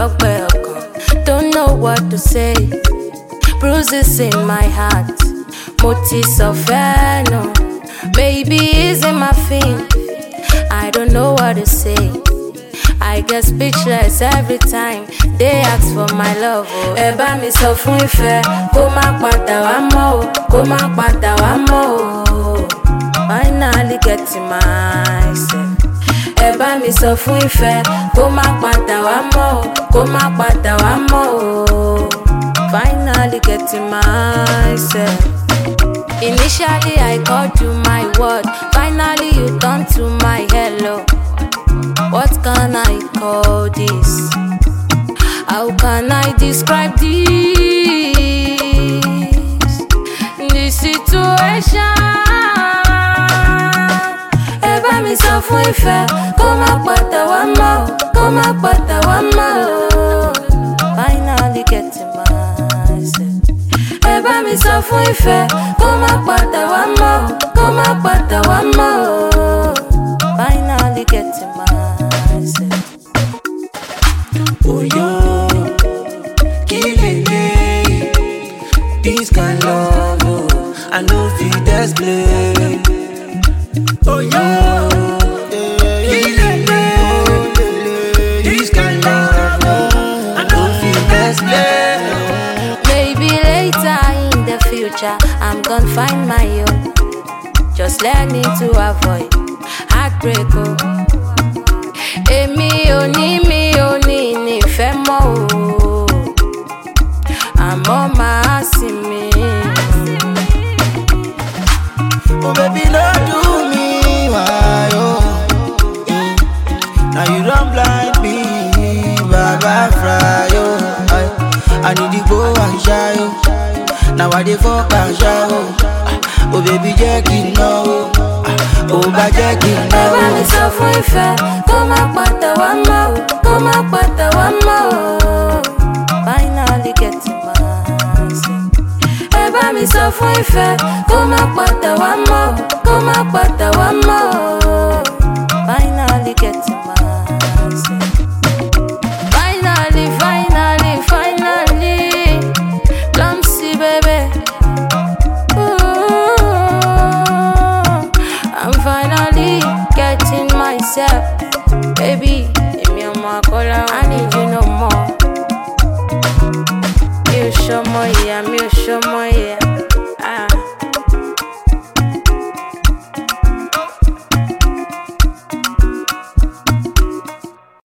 don't know what to say. Bruises in my heart, motifs of no. Baby isn't my thing. I don't know what to say. I get speechless every time they ask for my love. Ẹ bá mi sọ fún ìfẹ́ kó má padà wá mọ́ o, kó má padà wá mọ́ o. Finally getting myself. Ẹ bá mi sọ fún ìfẹ́ kó má padà wá mọ́ o, kó má padà wá mọ́ o. Finally getting myself. Initially I called you my word, finally you turned to my hello. What can I call this? How can I describe this situation? Ẹ bá mi sọ fún ìfẹ́ kó má padà wá mọ́ o, kó má padà wá mọ́ o. Finally getting myself. Ẹ bá mi sọ fún ìfẹ́ kó má padà wá mọ́ o, kó má padà wá mọ́ o. Finally getting myself. Oh yo, killing me. This kind of love, I know fit explain. Oh yo, killing me. This kind of love, I know fit explain. Maybe later in the future, I'm gonna find my own. Just learning to avoid heartbreak. Oh. Èmi ò ní nífẹ̀ẹ́ mọ́ o, àmọ́ màá sinmi. Oh baby, no do me why oh. Now you don't blind me, Baba fry oh. I need to go and shy oh. Now I dey fuck and shy oh. Oh baby, jẹ́ kí n know oh bá jẹ́ kí n know. Ẹ bá mi sọ fún ìfẹ́ kó má padà wá mọ́ o, kó má padà wá mọ́ o. Finally getting myself. Ẹ bá mi sọ fún ìfẹ́ kó má padà wá mọ́ o, kó má padà wá mọ́ o. Finally getting myself. Finally, Lumsy baby. I'm finally getting myself. Baby, èmi ọmọ Akọ́lá, I need you no more. Mi ò ṣọmọ ìyá, mi ò ṣọmọ ìyá.